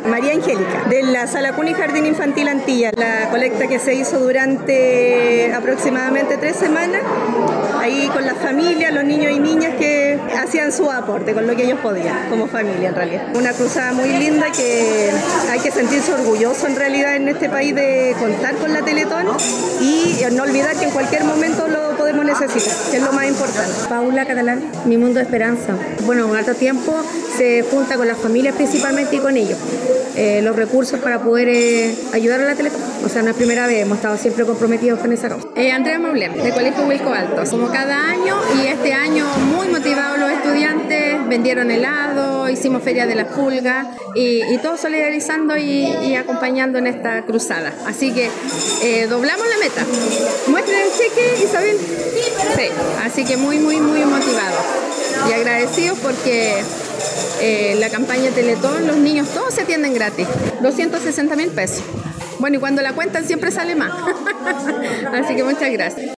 María Angélica, de la Sala Cuna y Jardín Infantil Antilla. La colecta que se hizo durante aproximadamente 3 semanas, ahí con las familias, los niños y niñas que hacían su aporte con lo que ellos podían, como familia en realidad. Una cruzada muy linda que hay que sentirse orgulloso en realidad en este país de contar con la Teletón y no olvidar que en cualquier momento lo podemos necesitar, que es lo más importante. Paula Catalán, Mi Mundo de Esperanza. Bueno, en harto tiempo se junta con las familias principalmente y con ellos. Los recursos para poder ayudar a la Teletón. O sea, no es primera vez, hemos estado siempre comprometidos con esa causa. Andrea Maulén, de Colegio Huilco Alto. Como cada año, y este año muy motivados los estudiantes, vendieron helado, hicimos feria de las pulgas y todos solidarizando y acompañando en esta cruzada. Así que doblamos la meta. Muestren el cheque, Isabel. Sí, así que muy motivados y agradecidos porque la campaña Teletón, los niños todos se atienden gratis, 260.000 pesos. Bueno, y cuando la cuentan siempre sale más. Así que muchas gracias.